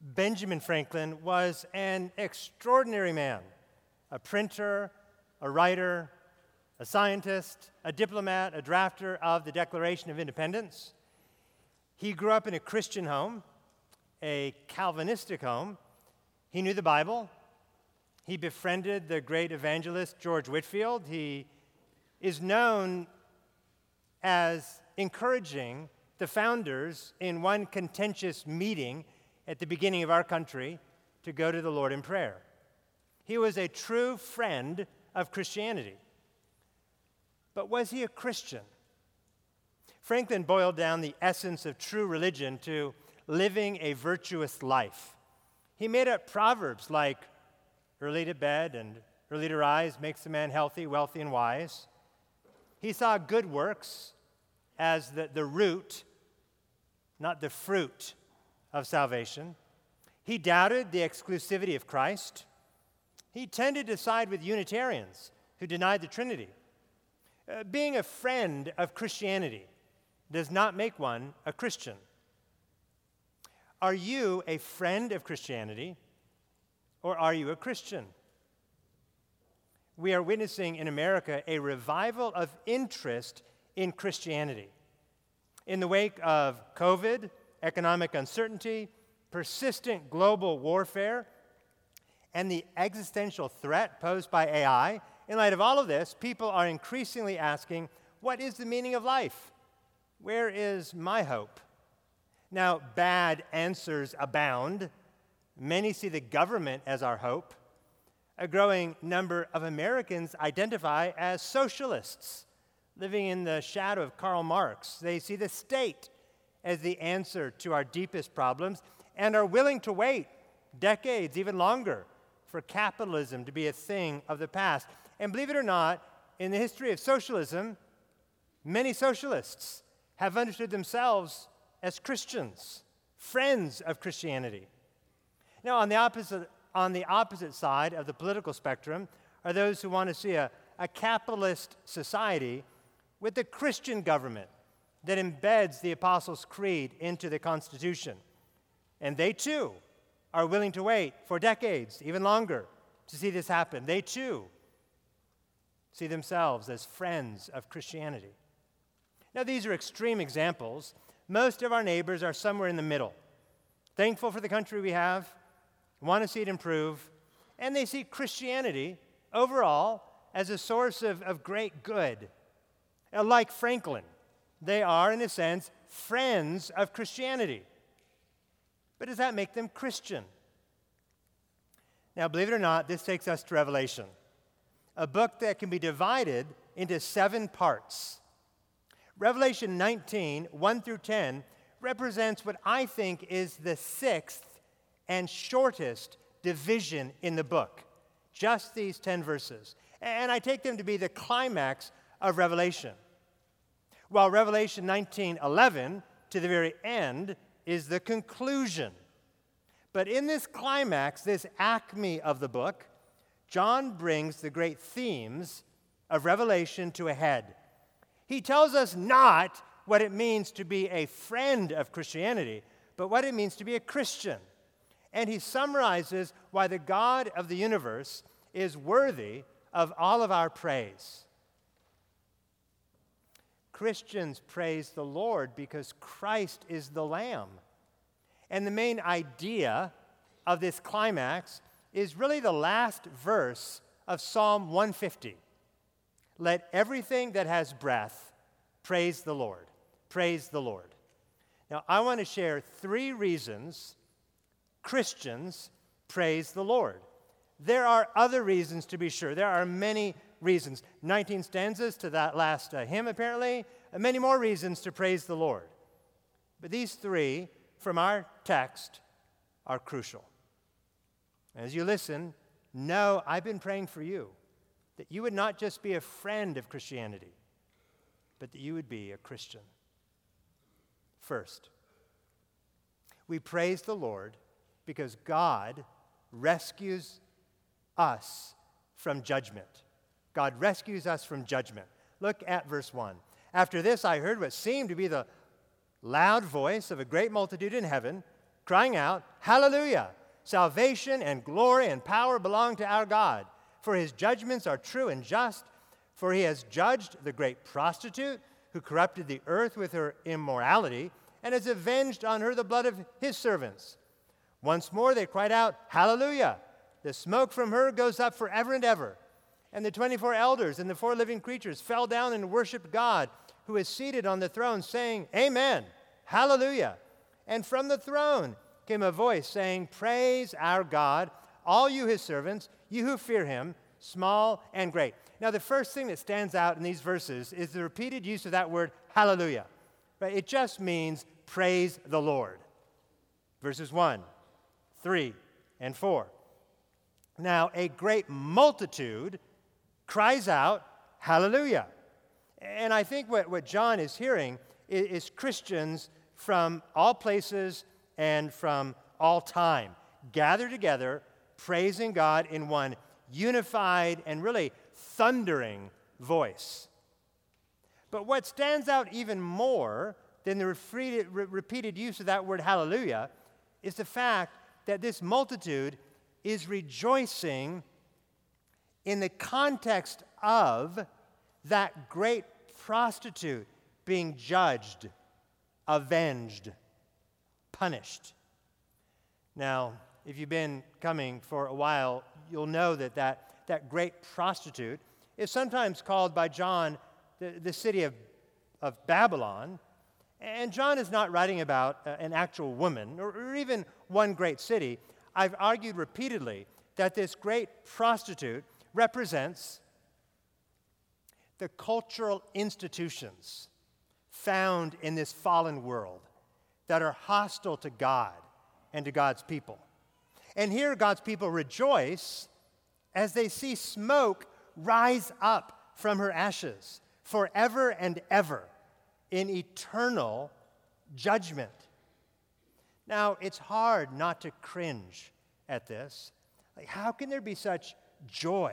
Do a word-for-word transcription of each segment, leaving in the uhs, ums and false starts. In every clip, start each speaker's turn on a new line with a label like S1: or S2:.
S1: Benjamin Franklin was an extraordinary man, a printer, a writer, a scientist, a diplomat, a drafter of the Declaration of Independence. He grew up in a Christian home, a Calvinistic home. He knew the Bible. He befriended the great evangelist George Whitefield. He is known as encouraging the founders in one contentious meeting at the beginning of our country to go to the Lord in prayer. He was a true friend of Christianity. But was he a Christian? Franklin boiled down the essence of true religion to living a virtuous life. He made up proverbs like, early to bed and early to rise makes a man healthy, wealthy, and wise. He saw good works as the, the root, not the fruit of salvation. He doubted the exclusivity of Christ. He tended to side with Unitarians who denied the Trinity. Uh, being a friend of Christianity does not make one a Christian. Are you a friend of Christianity, or are you a Christian? We are witnessing in America a revival of interest in Christianity. In the wake of COVID, economic uncertainty, persistent global warfare, and the existential threat posed by A I, in light of all of this, people are increasingly asking, what is the meaning of life? Where is my hope? Now, bad answers abound. Many see the government as our hope. A growing number of Americans identify as socialists, living in the shadow of Karl Marx. They see the state as the answer to our deepest problems and are willing to wait decades, even longer, for capitalism to be a thing of the past. And believe it or not, in the history of socialism, many socialists have understood themselves as Christians, friends of Christianity. Now, on the opposite, on the opposite side of the political spectrum are those who want to see a, a capitalist society with a Christian government that embeds the Apostles' Creed into the Constitution. And they, too, are willing to wait for decades, even longer, to see this happen. They, too, see themselves as friends of Christianity. Now, these are extreme examples. Most of our neighbors are somewhere in the middle, thankful for the country we have, want to see it improve, and they see Christianity overall as a source of, of great good. Now, like Franklin, they are, in a sense, friends of Christianity. But does that make them Christian? Now, believe it or not, this takes us to Revelation, a book that can be divided into seven parts. Revelation nineteen, one through ten, represents what I think is the sixth and shortest division in the book. Just these ten verses. And I take them to be the climax of Revelation. While Revelation nineteen eleven, to the very end, is the conclusion. But in this climax, this acme of the book, John brings the great themes of Revelation to a head. He tells us not what it means to be a friend of Christianity, but what it means to be a Christian. And he summarizes why the God of the universe is worthy of all of our praise. Christians praise the Lord because Christ is the Lamb. And the main idea of this climax is really the last verse of Psalm one fifty. Let everything that has breath praise the Lord. Praise the Lord. Now, I want to share three reasons Christians praise the Lord. There are other reasons, to be sure. There are many reasons. nineteen stanzas to that last uh, hymn, apparently. And many more reasons to praise the Lord. But these three from our text are crucial. As you listen, know I've been praying for you, that you would not just be a friend of Christianity, but that you would be a Christian. First, we praise the Lord because God rescues us from judgment. God rescues us from judgment. Look at verse one. After this, I heard what seemed to be the loud voice of a great multitude in heaven, crying out, "Hallelujah! Salvation and glory and power belong to our God, for his judgments are true and just, for he has judged the great prostitute who corrupted the earth with her immorality and has avenged on her the blood of his servants." Once more they cried out, "Hallelujah! The smoke from her goes up forever and ever." And the twenty-four elders and the four living creatures fell down and worshiped God, who is seated on the throne, saying, "Amen, hallelujah." And from the throne came a voice saying, "Praise our God, all you his servants, you who fear him, small and great." Now, the first thing that stands out in these verses is the repeated use of that word, hallelujah. Right? It just means praise the Lord. Verses one, three, and four. Now, a great multitude cries out, "Hallelujah." And I think what, what John is hearing is, is Christians from all places and from all time gather together, praising God in one unified and really thundering voice. But what stands out even more than the repeated, repeated use of that word hallelujah is the fact that this multitude is rejoicing in the context of that great prostitute being judged, avenged, punished. Now, if you've been coming for a while, you'll know that that, that great prostitute is sometimes called by John the, the city of, of Babylon. And John is not writing about uh, an actual woman or, or even one great city. I've argued repeatedly that this great prostitute represents the cultural institutions found in this fallen world that are hostile to God and to God's people. And here God's people rejoice as they see smoke rise up from her ashes forever and ever in eternal judgment. Now, it's hard not to cringe at this. Like, how can there be such joy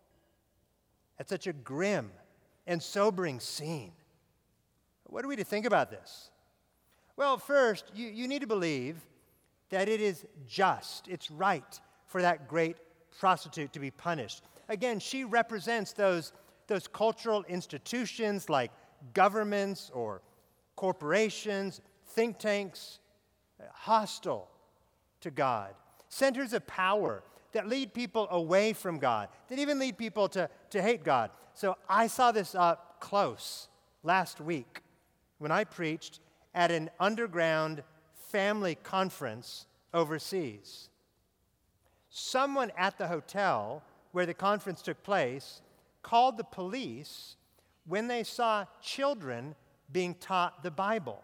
S1: at such a grim and sobering scene? What are we to think about this? Well, first, you, you need to believe that it is just, it's right for that great prostitute to be punished. Again, she represents those, those cultural institutions like governments or corporations, think tanks, hostile to God, centers of power that lead people away from God, that even lead people to, to hate God. So I saw this up close last week when I preached at an underground family conference overseas. Someone at the hotel where the conference took place called the police when they saw children being taught the Bible.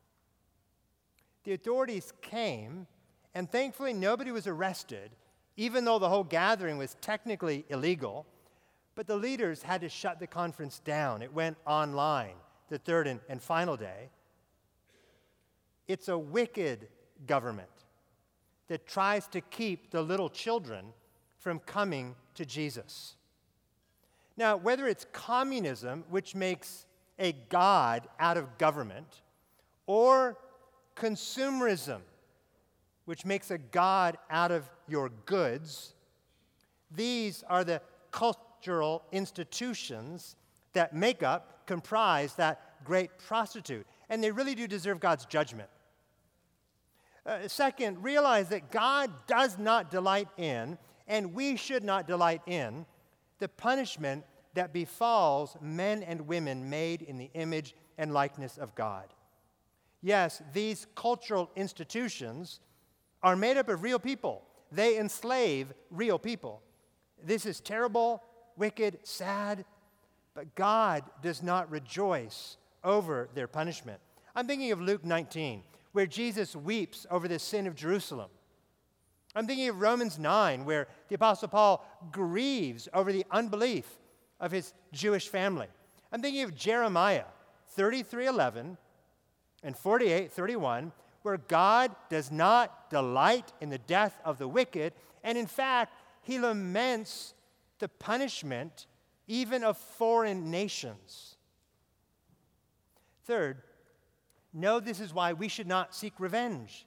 S1: The authorities came, and thankfully nobody was arrested, even though the whole gathering was technically illegal. But the leaders had to shut the conference down. It went online the third and, and final day. It's a wicked government that tries to keep the little children from coming to Jesus. Now, whether it's communism, which makes a god out of government, or consumerism, which makes a god out of your goods, these are the cultural institutions that make up, comprise that great prostitute. And they really do deserve God's judgment. Uh, second, realize that God does not delight in, and we should not delight in, the punishment that befalls men and women made in the image and likeness of God. Yes, these cultural institutions are made up of real people. They enslave real people. This is terrible, wicked, sad, but God does not rejoice over their punishment. I'm thinking of Luke nineteen, where Jesus weeps over the sin of Jerusalem. I'm thinking of Romans nine, where the Apostle Paul grieves over the unbelief of his Jewish family. I'm thinking of Jeremiah thirty-three eleven and forty-eight thirty-one, where God does not delight in the death of the wicked, and in fact, he laments the punishment even of foreign nations. Third, know this is why we should not seek revenge.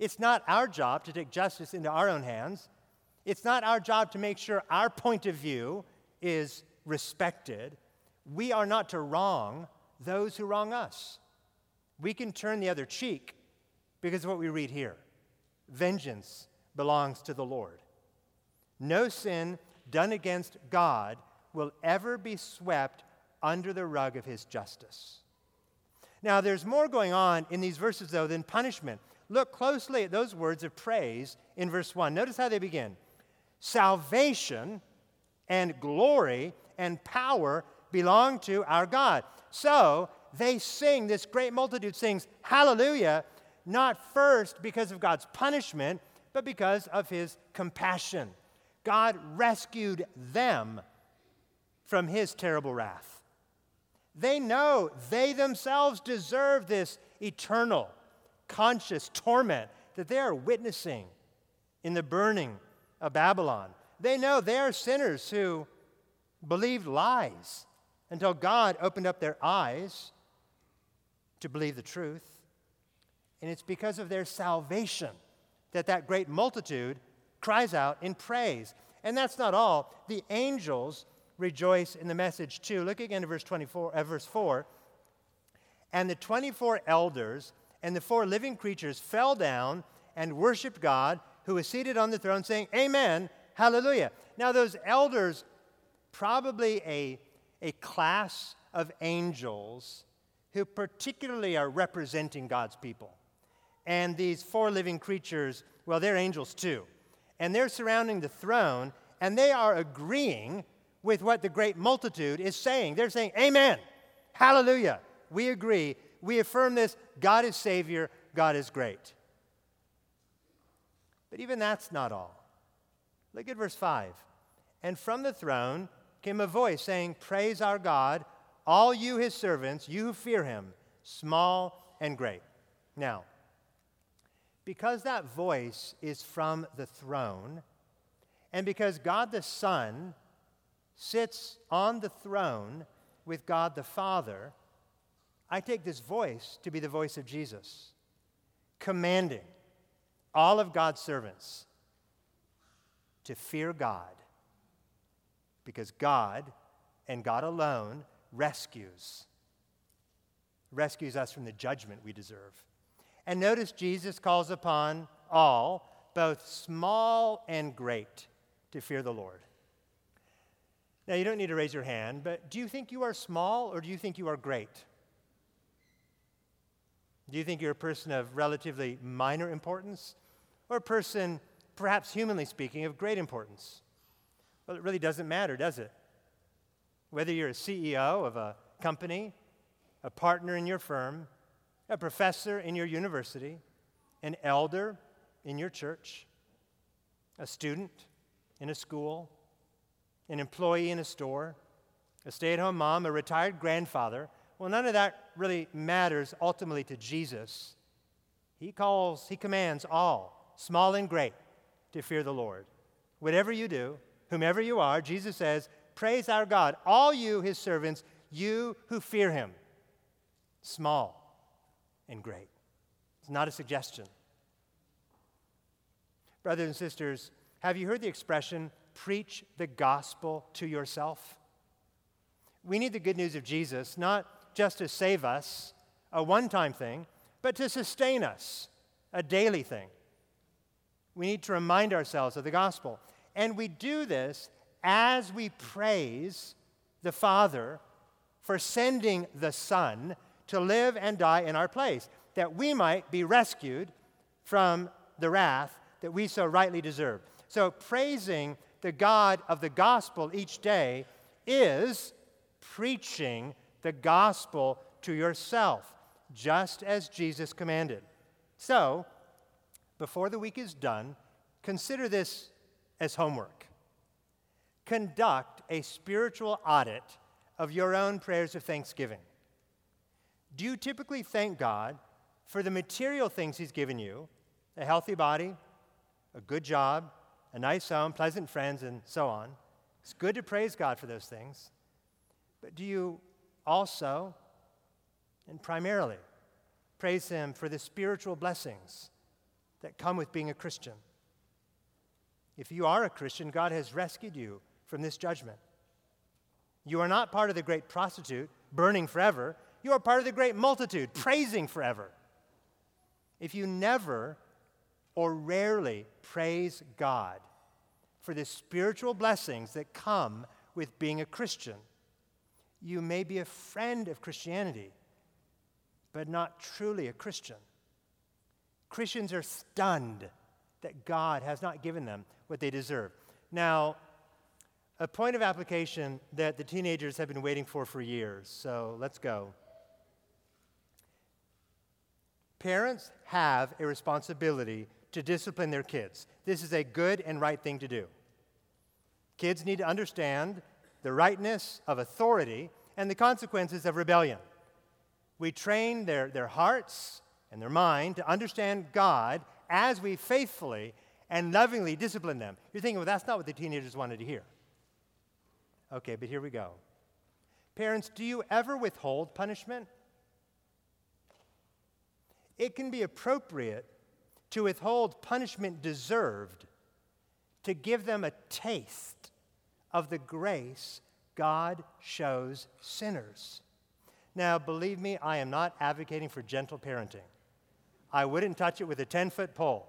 S1: It's not our job to take justice into our own hands. It's not our job to make sure our point of view is respected. We are not to wrong those who wrong us. We can turn the other cheek because of what we read here. Vengeance belongs to the Lord. No sin done against God will ever be swept under the rug of his justice. Now, there's more going on in these verses, though, than punishment. Look closely at those words of praise in verse one. Notice how they begin. Salvation and glory and power belong to our God. So they sing, this great multitude sings hallelujah, not first because of God's punishment, but because of his compassion. God rescued them from his terrible wrath. They know they themselves deserve this eternal, conscious torment that they are witnessing in the burning of Babylon. They know they are sinners who believed lies until God opened up their eyes to believe the truth. And it's because of their salvation that that great multitude cries out in praise. And that's not all. The angels rejoice in the message too. Look again at verse twenty-four, uh, verse four. And the twenty-four elders and the four living creatures fell down and worshiped God who was seated on the throne, saying, Amen, hallelujah. Now those elders, probably a, a class of angels who particularly are representing God's people. And these four living creatures, well, they're angels too. And they're surrounding the throne, and they are agreeing with what the great multitude is saying. They're saying, Amen, hallelujah. We agree. We affirm this. God is Savior. God is great. But even that's not all. Look at verse five. And from the throne came a voice saying, Praise our God, all you his servants, you who fear him, small and great. Now, because that voice is from the throne, and because God the Son sits on the throne with God the Father, I take this voice to be the voice of Jesus, commanding all of God's servants to fear God, because God and God alone rescues, rescues us from the judgment we deserve. And notice Jesus calls upon all, both small and great, to fear the Lord. Now, you don't need to raise your hand, but do you think you are small or do you think you are great? Do you think you're a person of relatively minor importance or a person, perhaps humanly speaking, of great importance? Well, it really doesn't matter, does it? Whether you're a C E O of a company, a partner in your firm, a professor in your university, an elder in your church, a student in a school, an employee in a store, a stay-at-home mom, a retired grandfather. Well, none of that really matters ultimately to Jesus. He calls, he commands all, small and great, to fear the Lord. Whatever you do, whomever you are, Jesus says, praise our God, all you, his servants, you who fear him, small and great. It's not a suggestion. Brothers and sisters, have you heard the expression, preach the gospel to yourself? We need the good news of Jesus, not just to save us, a one-time thing, but to sustain us, a daily thing. We need to remind ourselves of the gospel. And we do this as we praise the Father for sending the Son to live and die in our place, that we might be rescued from the wrath that we so rightly deserve. So praising the God of the gospel each day is preaching the gospel to yourself, just as Jesus commanded. So, before the week is done, consider this as homework. Conduct a spiritual audit of your own prayers of thanksgiving. Do you typically thank God for the material things he's given you, a healthy body, a good job, a nice home, pleasant friends, and so on? It's good to praise God for those things. But do you also, and primarily, praise him for the spiritual blessings that come with being a Christian. If you are a Christian, God has rescued you from this judgment. You are not part of the great prostitute burning forever. You are part of the great multitude praising forever. If you never or rarely praise God for the spiritual blessings that come with being a Christian, you may be a friend of Christianity, but not truly a Christian. Christians are stunned that God has not given them what they deserve. Now, a point of application that the teenagers have been waiting for for years, so let's go. Parents have a responsibility to discipline their kids. This is a good and right thing to do. Kids need to understand the rightness of authority and the consequences of rebellion. We train their, their hearts and their mind to understand God as we faithfully and lovingly discipline them. You're thinking, well, that's not what the teenagers wanted to hear. Okay, but here we go. Parents, do you ever withhold punishment? It can be appropriate to withhold punishment deserved to give them a taste of the grace God shows sinners. Now, believe me, I am not advocating for gentle parenting. I wouldn't touch it with a ten-foot pole.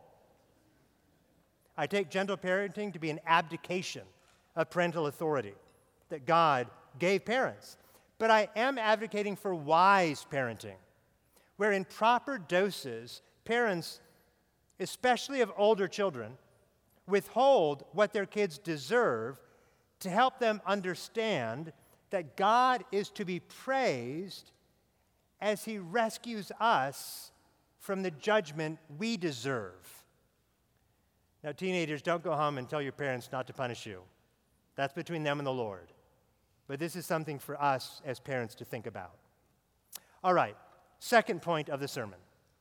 S1: I take gentle parenting to be an abdication of parental authority that God gave parents. But I am advocating for wise parenting, where in proper doses, parents, especially of older children, withhold what their kids deserve to help them understand that God is to be praised as He rescues us from the judgment we deserve. Now, teenagers, don't go home and tell your parents not to punish you. That's between them and the Lord. But this is something for us as parents to think about. All right, second point of the sermon.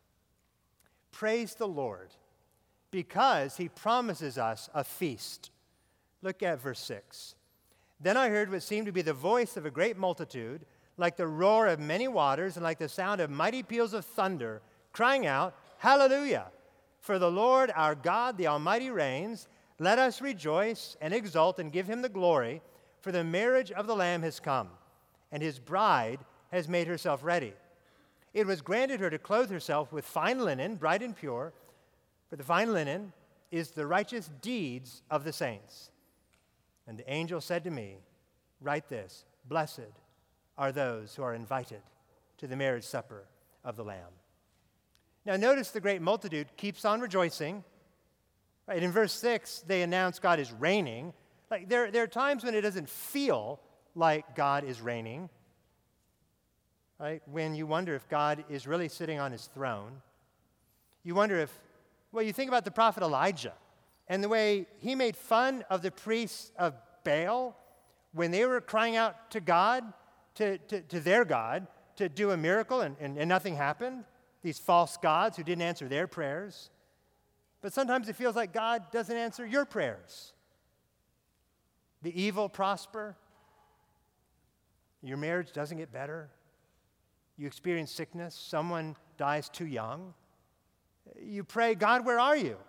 S1: Praise the Lord because He promises us a feast. Look at verse six. Then I heard what seemed to be the voice of a great multitude, like the roar of many waters and like the sound of mighty peals of thunder, crying out, Hallelujah! For the Lord our God, the Almighty, reigns. Let us rejoice and exult and give Him the glory, for the marriage of the Lamb has come, and His bride has made herself ready. It was granted her to clothe herself with fine linen, bright and pure, for the fine linen is the righteous deeds of the saints. And the angel said to me, Write this, blessed are those who are invited to the marriage supper of the Lamb. Now notice the great multitude keeps on rejoicing. Right, in verse six, they announce God is reigning. Like there, there are times when it doesn't feel like God is reigning. Right? When you wonder if God is really sitting on His throne. You wonder if, well, you think about the prophet Elijah and the way he made fun of the priests of Baal when they were crying out to God, to, to, to their God, to do a miracle and, and, and nothing happened. These false gods who didn't answer their prayers. But sometimes it feels like God doesn't answer your prayers. The evil prosper. Your marriage doesn't get better. You experience sickness. Someone dies too young. You pray, God, where are you?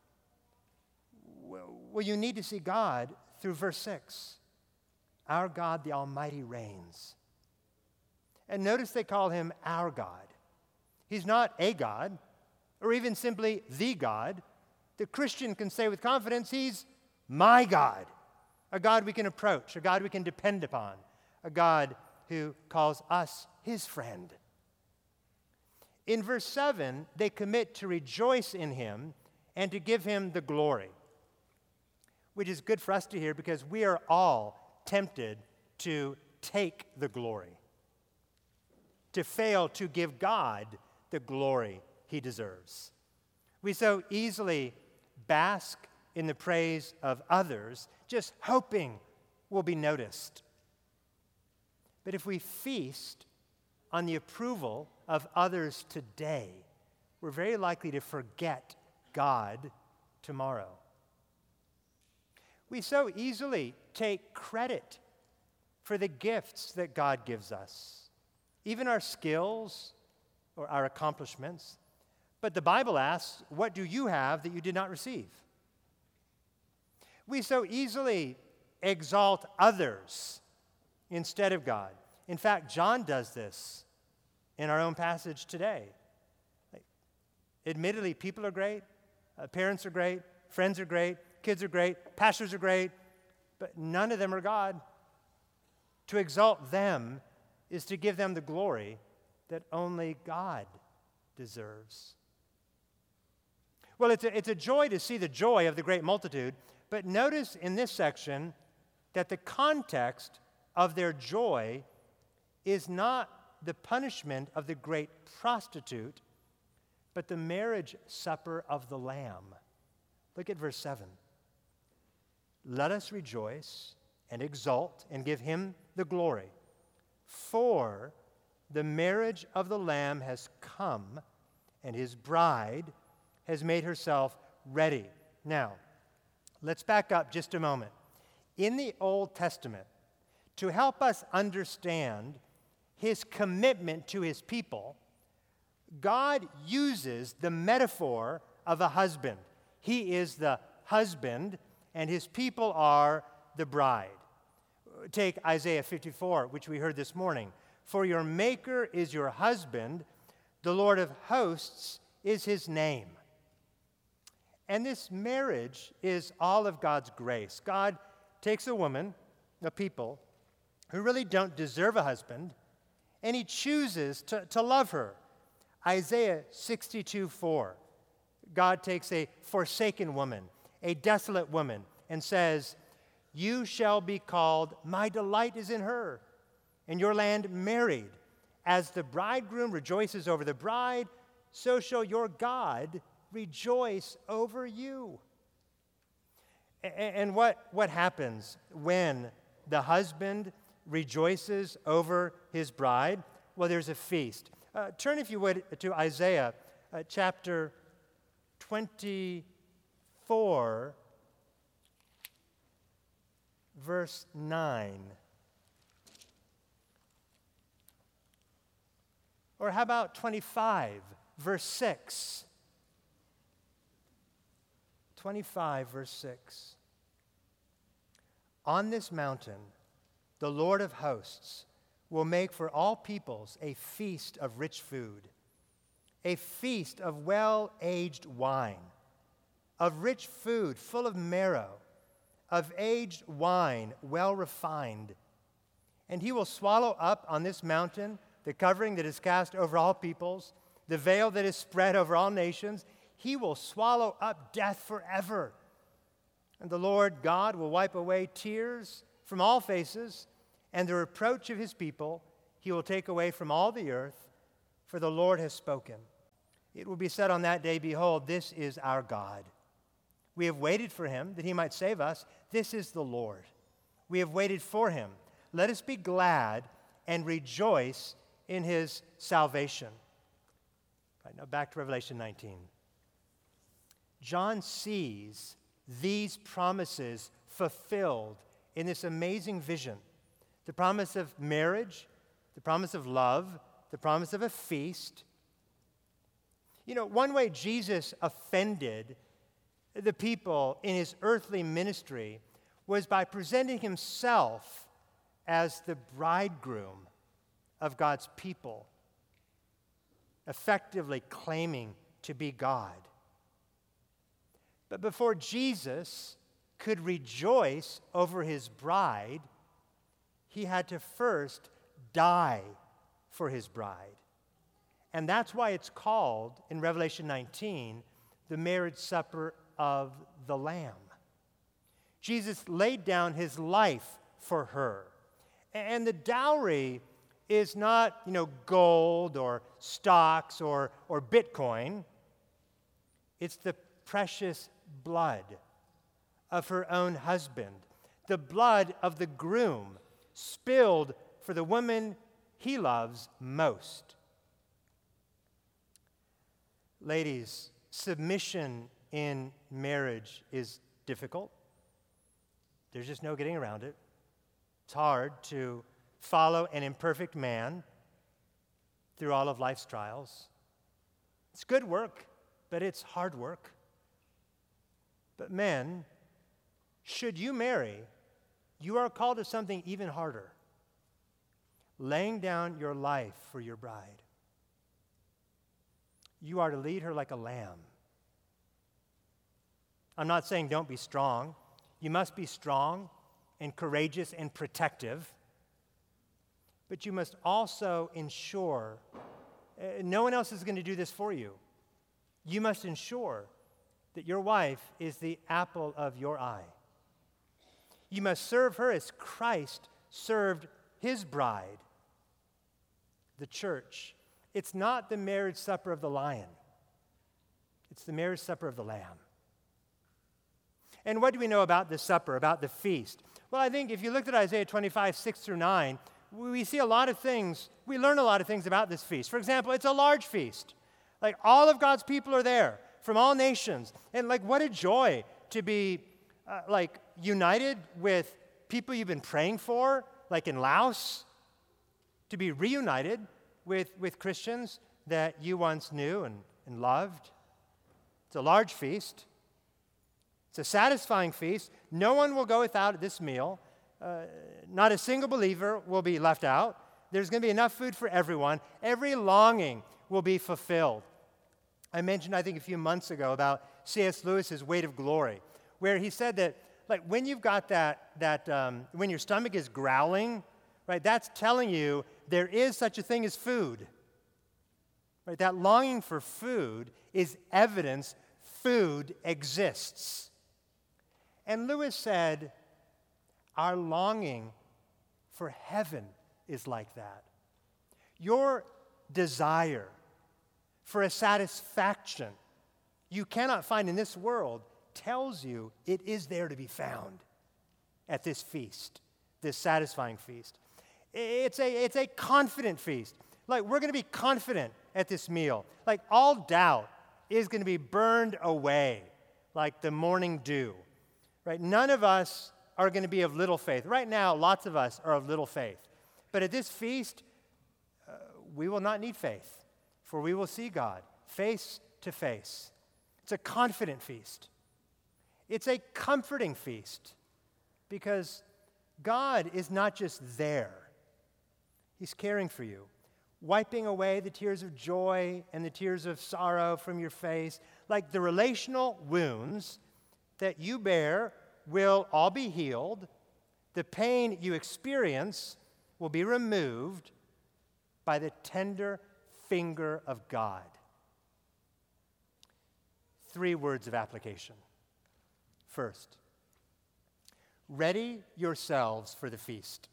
S1: Well, you need to see God through verse six. Our God, the Almighty, reigns. And notice they call Him our God. He's not a God, or even simply the God. The Christian can say with confidence, He's my God, a God we can approach, a God we can depend upon, a God who calls us His friend. In verse seven, they commit to rejoice in Him and to give Him the glory, which is good for us to hear because we are all tempted to take the glory, to fail to give God the glory He deserves. We so easily bask in the praise of others, just hoping we'll be noticed. But if we feast on the approval of others today, we're very likely to forget God tomorrow. We so easily take credit for the gifts that God gives us, even our skills or our accomplishments, But the Bible asks, what do you have that you did not receive? We so easily exalt others instead of God. In fact, John does this in our own passage today. Like, admittedly, people are great, uh, parents are great, friends are great, kids are great, pastors are great, but none of them are God. To exalt them is to give them the glory that only God deserves. Well, it's a, it's a joy to see the joy of the great multitude, but notice in this section that the context of their joy is not the punishment of the great prostitute, but the marriage supper of the Lamb. Look at verse seven. Let us rejoice and exult and give him the glory, for the marriage of the Lamb has come, and his bride has made herself ready. Now, let's back up just a moment. In the Old Testament, to help us understand his commitment to his people, God uses the metaphor of a husband. He is the husband, and his people are the bride. Take Isaiah fifty-four, which we heard this morning. For your maker is your husband, the Lord of hosts is his name. And this marriage is all of God's grace. God takes a woman, a people, who really don't deserve a husband, and he chooses to, to love her. Isaiah sixty-two four. God takes a forsaken woman, a desolate woman, and says, you shall be called, my delight is in her, and your land married. As the bridegroom rejoices over the bride, so shall your God rejoice over you. And what, what happens when the husband rejoices over his bride? Well, there's a feast. Uh, turn, if you would, to Isaiah uh, chapter twenty-four, verse nine. Or how about twenty-five, verse six? twenty-five, verse six. On this mountain, the Lord of hosts will make for all peoples a feast of rich food, a feast of well-aged wine, of rich food full of marrow, of aged wine well refined. And he will swallow up on this mountain the covering that is cast over all peoples, the veil that is spread over all nations. He will swallow up death forever. And the Lord God will wipe away tears from all faces, and the reproach of his people he will take away from all the earth, for the Lord has spoken. It will be said on that day, behold, this is our God. We have waited for him that he might save us. This is the Lord. We have waited for him. Let us be glad and rejoice in his salvation. Right, now back to Revelation nineteen. John sees these promises fulfilled in this amazing vision. The promise of marriage, the promise of love, the promise of a feast. You know, one way Jesus offended the people in his earthly ministry was by presenting himself as the bridegroom of God's people, effectively claiming to be God. But before Jesus could rejoice over his bride, he had to first die for his bride. And that's why it's called, in Revelation nineteen, the marriage supper of the Lamb. Jesus laid down his life for her. And the dowry is not, you know, gold or stocks or, or Bitcoin. It's the precious blood of her own husband, the blood of the groom spilled for the woman he loves most. Ladies, submission in marriage is difficult. There's just no getting around it. It's hard to follow an imperfect man through all of life's trials. It's good work. but it's hard work. But men, should you marry, you are called to something even harder: laying down your life for your bride. You are to lead her like a lamb. I'm not saying don't be strong. You must be strong and courageous and protective. But you must also ensure, uh, no one else is going to do this for you. You must ensure that your wife is the apple of your eye. You must serve her as Christ served his bride, the church. It's not the marriage supper of the lion. It's the marriage supper of the lamb. And what do we know about this supper, about the feast? Well, I think if you looked at Isaiah twenty-five, six through nine, we see a lot of things, we learn a lot of things about this feast. For example, it's a large feast. Like, all of God's people are there from all nations. And like, what a joy to be uh, like united with people you've been praying for, like in Laos, to be reunited with, with Christians that you once knew and, and loved. It's a large feast. It's a satisfying feast. No one will go without this meal. Uh, not a single believer will be left out. There's going to be enough food for everyone. Every longing will be fulfilled. I mentioned, I think, a few months ago about C S Lewis's Weight of Glory, where he said that, like, when you've got that, that um, when your stomach is growling, right, that's telling you there is such a thing as food. Right, that longing for food is evidence food exists. And Lewis said, our longing for heaven is like that. Your desire for a satisfaction you cannot find in this world tells you it is there to be found at this feast, this satisfying feast. It's a, it's a confident feast. Like, we're going to be confident at this meal. Like, all doubt is going to be burned away like the morning dew. Right? None of us are going to be of little faith. Right now, lots of us are of little faith. But at this feast, uh, we will not need faith, for we will see God face to face. It's a confident feast. It's a comforting feast, because God is not just there. He's caring for you, wiping away the tears of joy and the tears of sorrow from your face. Like, the relational wounds that you bear will all be healed. The pain you experience will be removed by the tender finger of God. Three words of application. First, ready yourselves for the feast.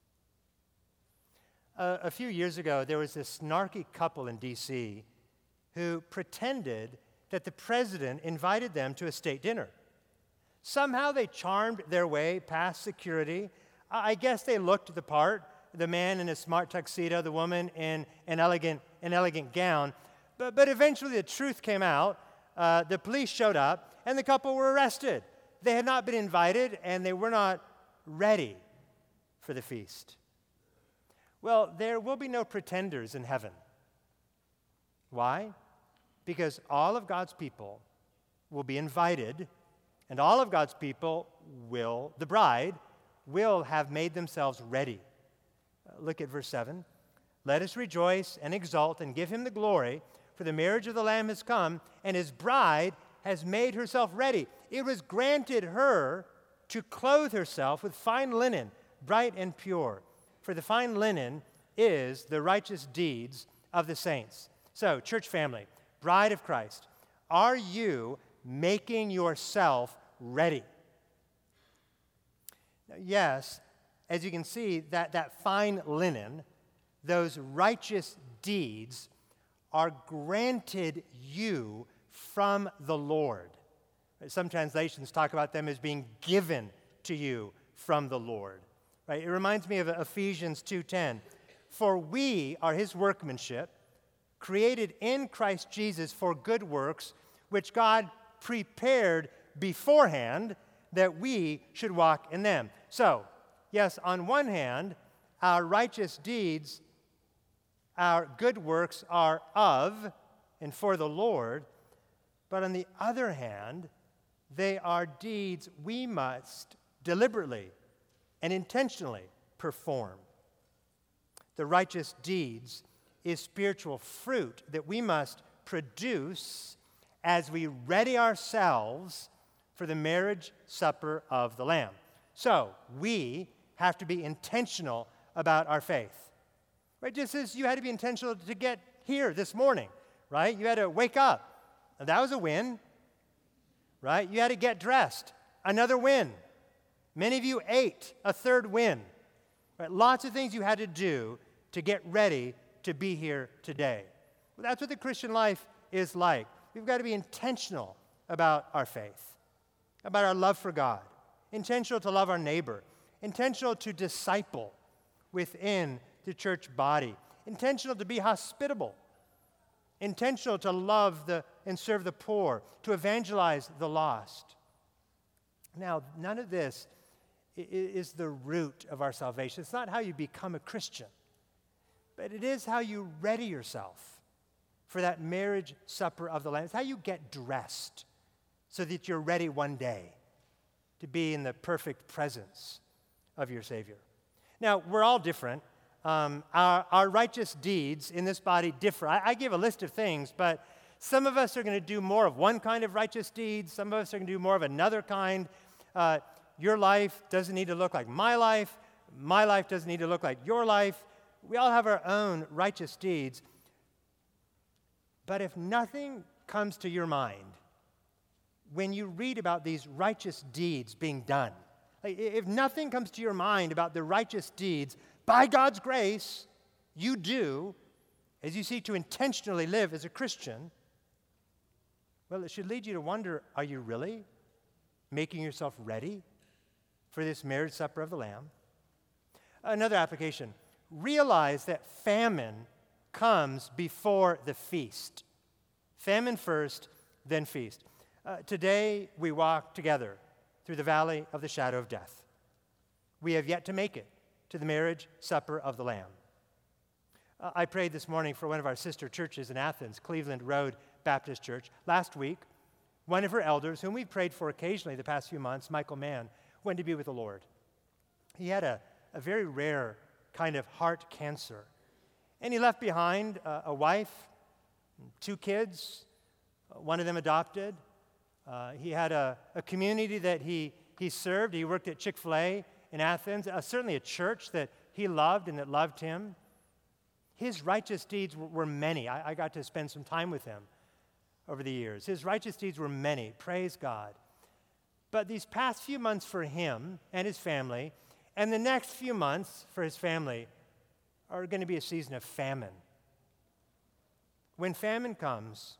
S1: Uh, a few years ago, there was this snarky couple in D C who pretended that the president invited them to a state dinner. Somehow they charmed their way past security. I guess they looked the part, the man in a smart tuxedo, the woman in an elegant, an elegant gown. But, but eventually the truth came out. Uh, the police showed up, and the couple were arrested. They had not been invited, and they were not ready for the feast. Well, there will be no pretenders in heaven. Why? Because all of God's people will be invited, and all of God's people will, the bride, will have made themselves ready. Uh, look at verse seven. Let us rejoice and exult and give him the glory, for the marriage of the Lamb has come, and his bride has made herself ready. It was granted her to clothe herself with fine linen, bright and pure. For the fine linen is the righteous deeds of the saints. So, church family, bride of Christ, are you making yourself ready? Now, yes, as you can see, that, that fine linen, those righteous deeds, are granted you from the Lord. Some translations talk about them as being given to you from the Lord. Right? It reminds me of Ephesians two ten. For we are his workmanship, created in Christ Jesus for good works, which God prepared beforehand that we should walk in them. So, yes, on one hand, our righteous deeds, our good works are of and for the Lord, But on the other hand, they are deeds we must deliberately and intentionally perform. The righteous deeds is spiritual fruit that we must produce as we ready ourselves for the marriage supper of the Lamb. So, we have to be intentional about our faith. Right? Just as you had to be intentional to get here this morning, right? You had to wake up. That was a win, right? You had to get dressed. Another win. Many of you ate. A third win. Right? Lots of things you had to do to get ready to be here today. Well, that's what the Christian life is like. We've got to be intentional about our faith, about our love for God, intentional to love our neighbor, intentional to disciple within the church body, intentional to be hospitable, intentional to love the and serve the poor, to evangelize the lost. Now, none of this is the root of our salvation. It's not how you become a Christian, but it is how you ready yourself for that marriage supper of the Lamb. It's how you get dressed so that you're ready one day to be in the perfect presence of your Savior. Now, we're all different. Um, our, our righteous deeds in this body differ. I, I gave a list of things, but some of us are going to do more of one kind of righteous deeds. Some of us are going to do more of another kind. Uh, your life doesn't need to look like my life. My life doesn't need to look like your life. We all have our own righteous deeds. But if nothing comes to your mind when you read about these righteous deeds being done, like if nothing comes to your mind about the righteous deeds, by God's grace, you do, as you seek to intentionally live as a Christian, well, it should lead you to wonder, are you really making yourself ready for this marriage supper of the Lamb? Another application, realize that famine comes before the feast. Famine first, then feast. Uh, today, we walk together through the valley of the shadow of death. We have yet to make it to the marriage supper of the Lamb. Uh, I prayed this morning for one of our sister churches in Athens, Cleveland Road Baptist Church. Last week, one of her elders, whom we've prayed for occasionally the past few months, Michael Mann, went to be with the Lord. He had a, a very rare kind of heart cancer. And he left behind a, a wife, two kids, one of them adopted. Uh, he had a, a community that he, he served. He worked at Chick-fil-A in Athens, uh, certainly a church that he loved and that loved him. His righteous deeds were, were many. I, I got to spend some time with him over the years. His righteous deeds were many. Praise God. But these past few months for him and his family, and the next few months for his family, are going to be a season of famine. When famine comes,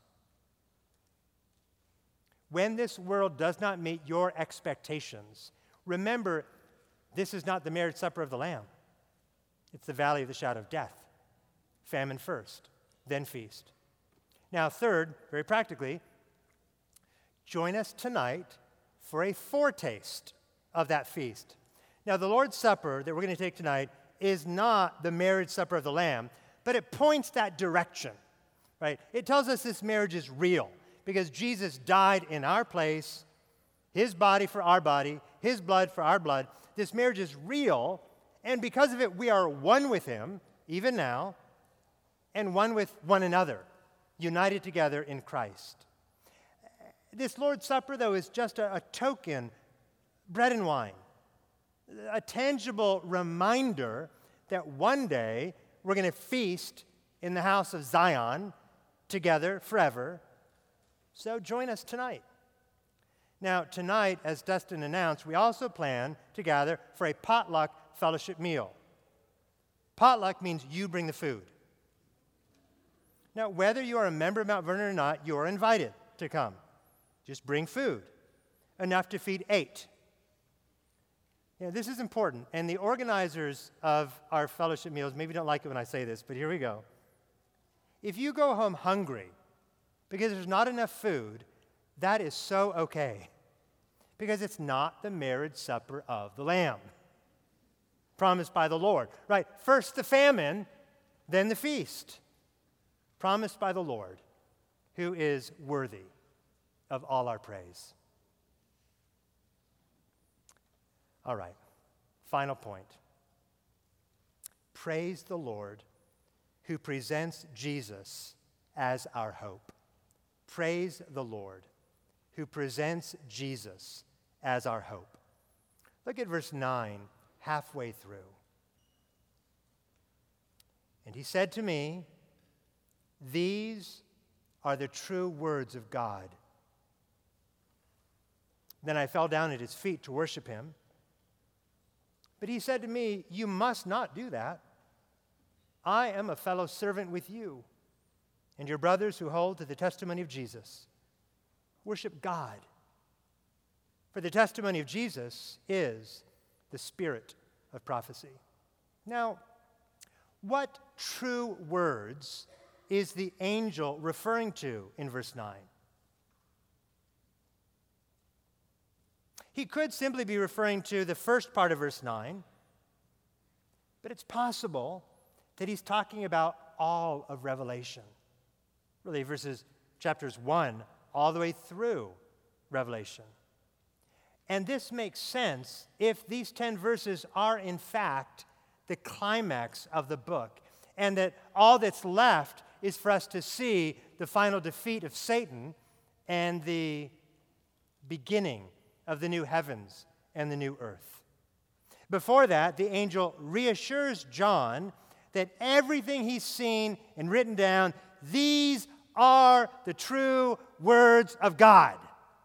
S1: when this world does not meet your expectations, remember, this is not the marriage supper of the Lamb. It's the valley of the shadow of death. Famine first, then feast. Now, third, very practically, join us tonight for a foretaste of that feast. Now, the Lord's Supper that we're going to take tonight is not the marriage supper of the Lamb, but it points that direction, right? It tells us this marriage is real because Jesus died in our place, his body for our body, his blood for our blood. This marriage is real, and because of it, we are one with him, even now, and one with one another, united together in Christ. This Lord's Supper, though, is just a, a token, bread and wine, a tangible reminder that one day we're going to feast in the house of Zion together forever. So join us tonight. Now, tonight, as Dustin announced, we also plan to gather for a potluck fellowship meal. Potluck means you bring the food. Now, whether you are a member of Mount Vernon or not, you are invited to come. Just bring food, enough to feed eight. You know, this is important, and the organizers of our fellowship meals maybe don't like it when I say this, but here we go. If you go home hungry because there's not enough food, that is so okay, because it's not the marriage supper of the Lamb promised by the Lord. Right, first the famine, then the feast, promised by the Lord, who is worthy of all our praise. All right, final point. Praise the Lord who presents Jesus as our hope. Praise the Lord who presents Jesus as our hope. Look at verse nine, halfway through. And he said to me, "These are the true words of God." Then I fell down at his feet to worship him. But he said to me, "You must not do that. I am a fellow servant with you and your brothers who hold to the testimony of Jesus. Worship God. For the testimony of Jesus is the spirit of prophecy." Now, what true words is the angel referring to in verse nine? He could simply be referring to the first part of verse nine, but it's possible that he's talking about all of Revelation. Really, verses chapters one all the way through Revelation. And this makes sense if these ten verses are in fact the climax of the book, and that all that's left is for us to see the final defeat of Satan and the beginning of the new heavens and the new earth. Before that, the angel reassures John that everything he's seen and written down, these are the true words of God.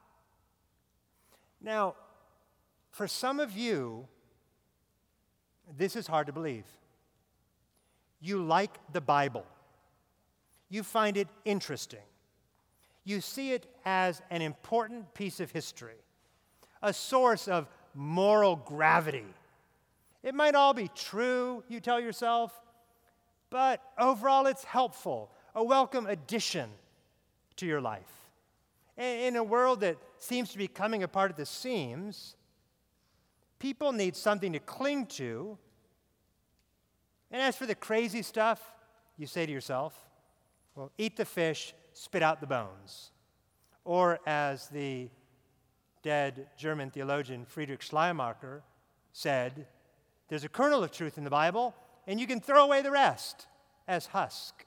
S1: Now, for some of you, this is hard to believe. You like the Bible. You find it interesting. You see it as an important piece of history, a source of moral gravity. It might all be true, you tell yourself, but overall it's helpful, a welcome addition to your life. In a world that seems to be coming apart at the seams, people need something to cling to. And as for the crazy stuff, you say to yourself, well, eat the fish, spit out the bones. Or as the dead German theologian Friedrich Schleiermacher said, there's a kernel of truth in the Bible, and you can throw away the rest as husk.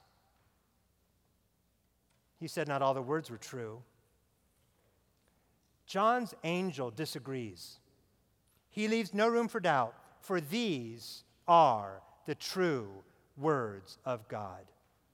S1: He said not all the words were true. John's angel disagrees. He leaves no room for doubt, for these are the true words of God.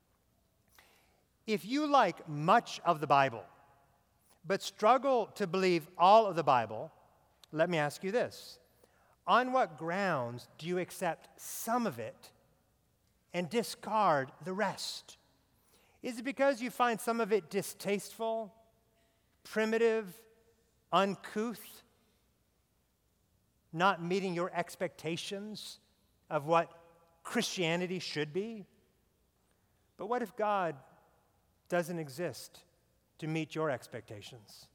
S1: If you like much of the Bible, but struggle to believe all of the Bible, let me ask you this. On what grounds do you accept some of it and discard the rest? Is it because you find some of it distasteful, primitive, uncouth, not meeting your expectations of what Christianity should be? But what if God doesn't exist to meet your expectations?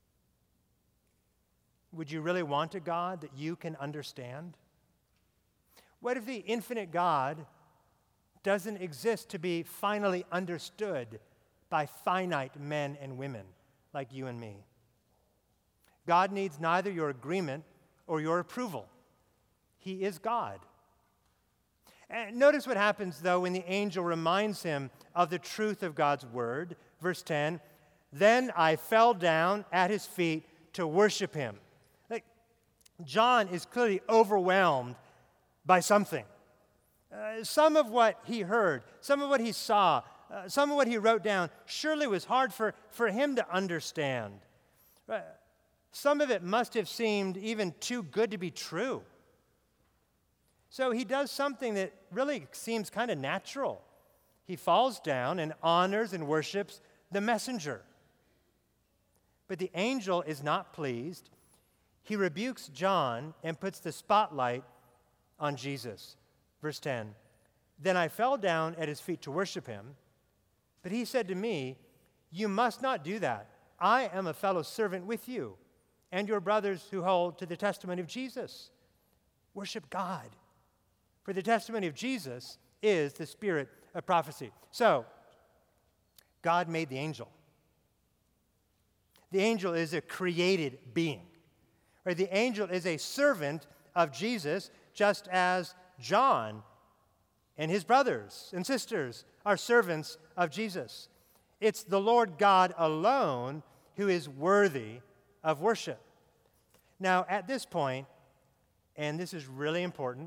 S1: Would you really want a God that you can understand? What if the infinite God doesn't exist to be finally understood by finite men and women like you and me? God needs neither your agreement or your approval. He is God. And notice what happens, though, when the angel reminds him of the truth of God's word. Verse ten, then I fell down at his feet to worship him. Like, John is clearly overwhelmed by something. Uh, some of what he heard, some of what he saw, uh, some of what he wrote down surely was hard for, for him to understand. Uh, some of it must have seemed even too good to be true. So he does something that really seems kind of natural. He falls down and honors and worships the messenger. But the angel is not pleased. He rebukes John and puts the spotlight on Jesus. Verse ten, then I fell down at his feet to worship him, but he said to me, you must not do that. I am a fellow servant with you and your brothers who hold to the testimony of Jesus. Worship God. For the testimony of Jesus is the spirit of prophecy. So, God made the angel. The angel is a created being. Right? The angel is a servant of Jesus, just as John and his brothers and sisters are servants of Jesus. It's the Lord God alone who is worthy of worship. Now, at this point, and this is really important,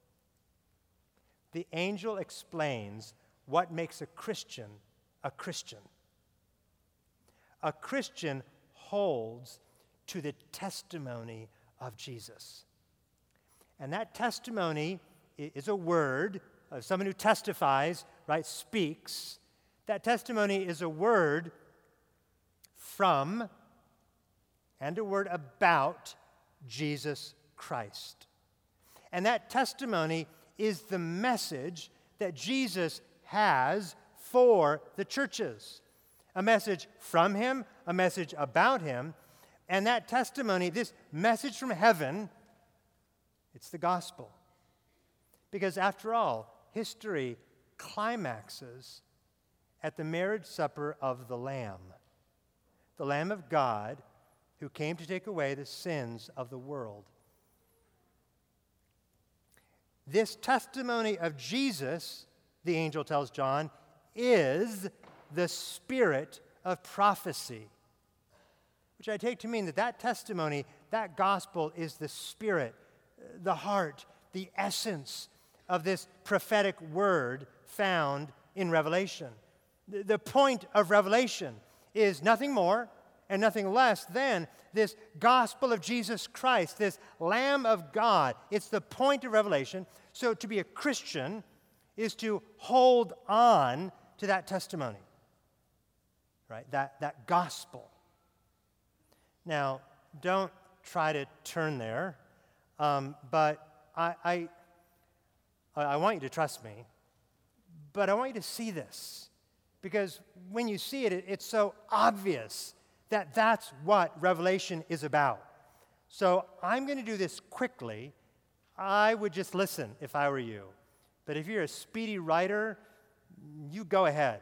S1: the angel explains what makes a Christian a Christian. A Christian holds to the testimony of Jesus. And that testimony is a word of someone who testifies, right, speaks. That testimony is a word from and a word about Jesus Christ. And that testimony is the message that Jesus has for the churches. A message from him, a message about him, and that testimony, this message from heaven, it's the gospel. Because after all, history climaxes at the marriage supper of the Lamb, the Lamb of God who came to take away the sins of the world. This testimony of Jesus, the angel tells John, is the spirit of prophecy, which I take to mean that that testimony, that gospel is the spirit, the heart, the essence of this prophetic word found in Revelation. The point of Revelation is nothing more and nothing less than this gospel of Jesus Christ, this Lamb of God. It's the point of Revelation. So to be a Christian is to hold on to that testimony, right? That, that gospel. Now, don't try to turn there, um, but I, I, I want you to trust me, but I want you to see this, because when you see it, it it's so obvious that that's what Revelation is about. So I'm going to do this quickly. I would just listen if I were you. But if you're a speedy writer, you go ahead.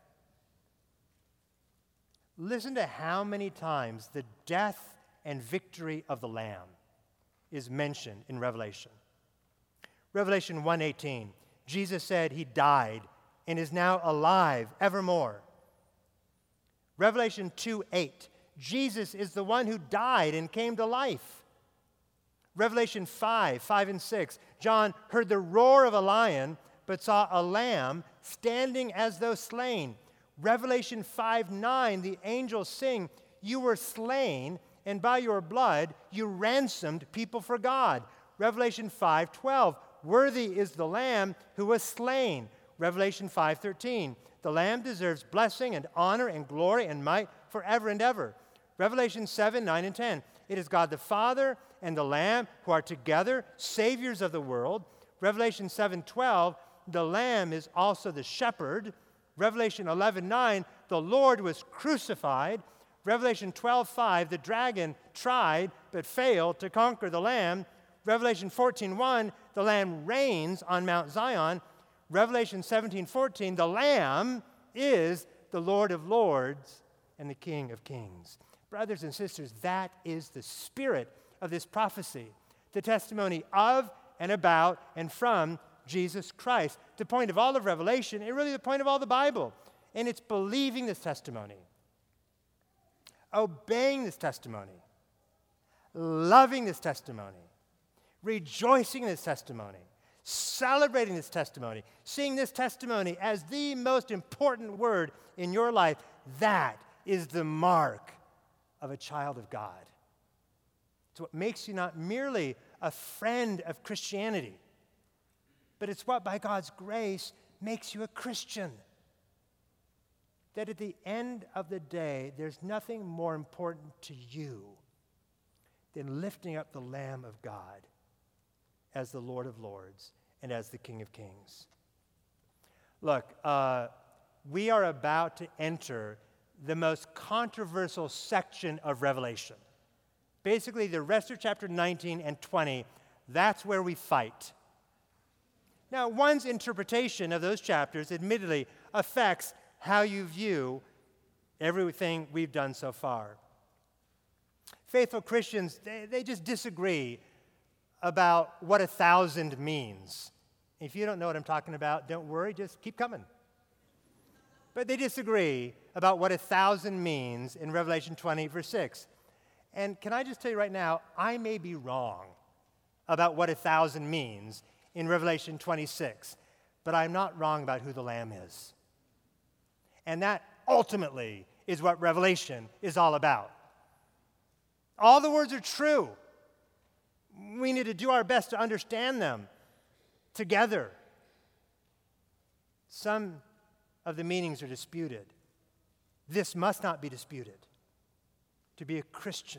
S1: Listen to how many times the death and victory of the Lamb is mentioned in Revelation. Revelation one eighteen, Jesus said he died and is now alive evermore. Revelation two eight, Jesus is the one who died and came to life. Revelation five, five and six, John heard the roar of a lion, but saw a lamb standing as though slain. Revelation five nine, the angels sing, you were slain, and by your blood you ransomed people for God. Revelation five twelve, worthy is the Lamb who was slain. Revelation five thirteen, the Lamb deserves blessing and honor and glory and might forever and ever. Revelation seven nine and ten, it is God the Father and the Lamb who are together saviors of the world. Revelation seven twelve, the Lamb is also the shepherd. Revelation eleven nine, the Lord was crucified. Revelation twelve five, the dragon tried but failed to conquer the Lamb. Revelation fourteen one, the Lamb reigns on Mount Zion. Revelation seventeen fourteen, the Lamb is the Lord of lords and the King of kings. Brothers and sisters, that is the spirit of this prophecy, the testimony of and about and from Jesus Christ. The point of all of Revelation, and really the point of all the Bible. And it's believing this testimony, obeying this testimony, loving this testimony, rejoicing in this testimony, celebrating this testimony, seeing this testimony as the most important word in your life. That is the mark of a child of God. It's what makes you not merely a friend of Christianity, but it's what, by God's grace, makes you a Christian. That at the end of the day, there's nothing more important to you than lifting up the Lamb of God as the Lord of lords and as the King of kings. Look, uh, we are about to enter the most controversial section of Revelation. Basically, the rest of chapter nineteen and twenty, that's where we fight. Now, one's interpretation of those chapters, admittedly, affects how you view everything we've done so far. Faithful Christians, they, they just disagree about what a thousand means. If you don't know what I'm talking about, don't worry, just keep coming. But they disagree about what a thousand means in Revelation twenty, verse six. And can I just tell you right now, I may be wrong about what a thousand means in Revelation twenty-six, but I'm not wrong about who the Lamb is. And that ultimately is what Revelation is all about. All the words are true. We need to do our best to understand them together. Some of the meanings are disputed. This must not be disputed. To be a Christian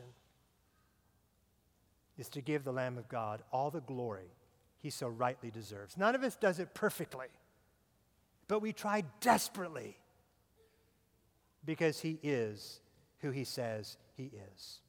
S1: is to give the Lamb of God all the glory he so rightly deserves. None of us does it perfectly, but we try desperately because he is who he says he is.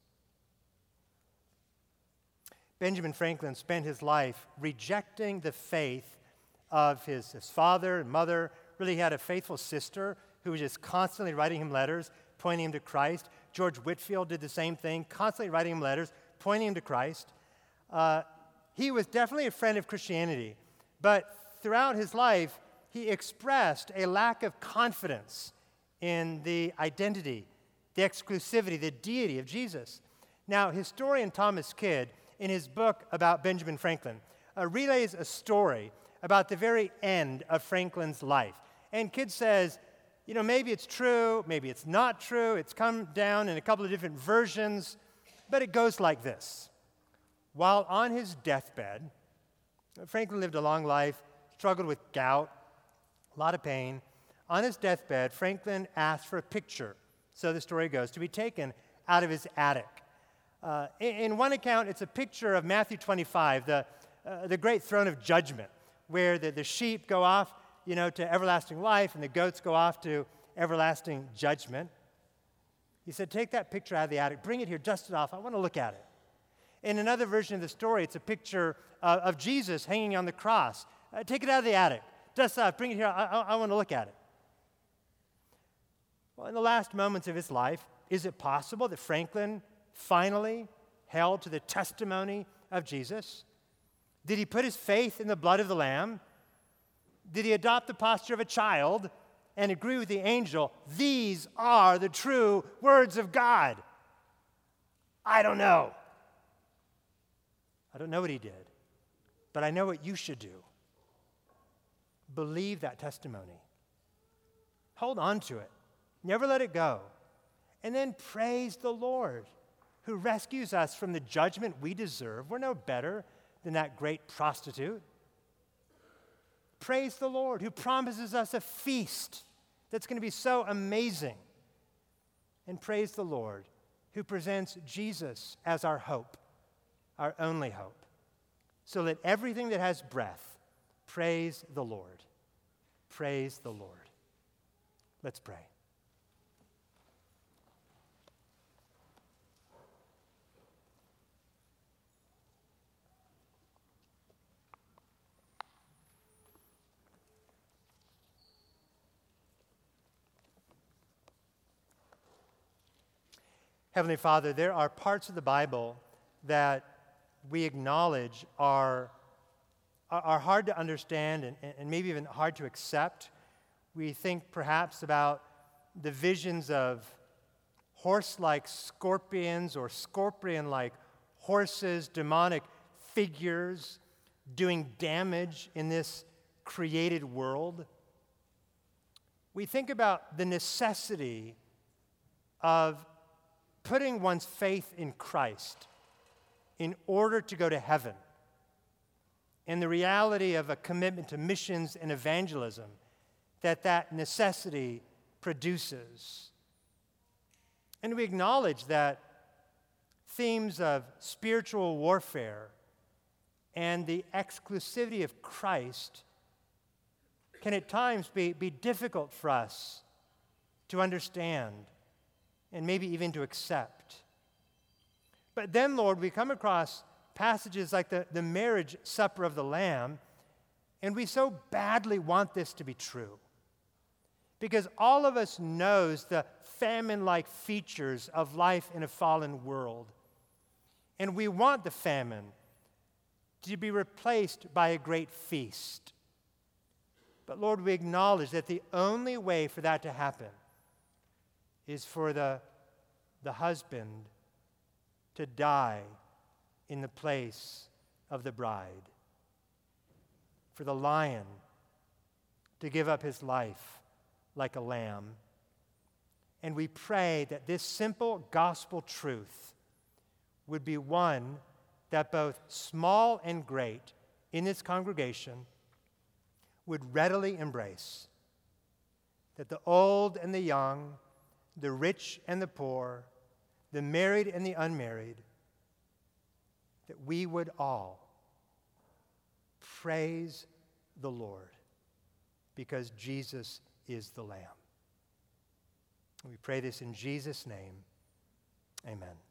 S1: Benjamin Franklin spent his life rejecting the faith of his, his father and mother. Really, he had a faithful sister who was just constantly writing him letters, pointing him to Christ. George Whitefield did the same thing, constantly writing him letters, pointing him to Christ. Uh, he was definitely a friend of Christianity, but throughout his life, he expressed a lack of confidence in the identity, the exclusivity, the deity of Jesus. Now, historian Thomas Kidd, in his book about Benjamin Franklin, uh, relays a story about the very end of Franklin's life. And Kidd says, you know, maybe it's true, maybe it's not true, it's come down in a couple of different versions, but it goes like this. While on his deathbed, Franklin lived a long life, struggled with gout, a lot of pain. On his deathbed, Franklin asked for a picture, so the story goes, to be taken out of his attic. Uh, in, in one account, it's a picture of Matthew twenty-five, the, uh, the great throne of judgment, where the, the sheep go off, you know, to everlasting life, and the goats go off to everlasting judgment. He said, take that picture out of the attic, bring it here, dust it off, I want to look at it. In another version of the story, it's a picture uh, of Jesus hanging on the cross. Uh, take it out of the attic, dust it off, bring it here, I, I, I want to look at it. Well, in the last moments of his life, is it possible that Franklin finally held to the testimony of Jesus? Did he put his faith in the blood of the Lamb? Did he adopt the posture of a child and agree with the angel, these are the true words of God? I don't know. I don't know what he did, but I know what you should do. Believe that testimony. Hold on to it. Never let it go. And then praise the Lord, who rescues us from the judgment we deserve. We're no better than that great prostitute. Praise the Lord, who promises us a feast that's going to be so amazing. And praise the Lord, who presents Jesus as our hope, our only hope. So let everything that has breath praise the Lord. Praise the Lord. Let's pray. Heavenly Father, there are parts of the Bible that we acknowledge are, are hard to understand and, and maybe even hard to accept. We think perhaps about the visions of horse-like scorpions or scorpion-like horses, demonic figures doing damage in this created world. We think about the necessity of putting one's faith in Christ in order to go to heaven, and the reality of a commitment to missions and evangelism that that necessity produces. And we acknowledge that themes of spiritual warfare and the exclusivity of Christ can at times be, be difficult for us to understand and maybe even to accept. But then, Lord, we come across passages like the, the marriage supper of the Lamb, and we so badly want this to be true. Because all of us knows the famine-like features of life in a fallen world. And we want the famine to be replaced by a great feast. But Lord, we acknowledge that the only way for that to happen is for the, the husband to die in the place of the bride, for the lion to give up his life like a lamb. And we pray that this simple gospel truth would be one that both small and great in this congregation would readily embrace. That the old and the young, the rich and the poor, the married and the unmarried, that we would all praise the Lord because Jesus is the Lamb. We pray this in Jesus' name. Amen.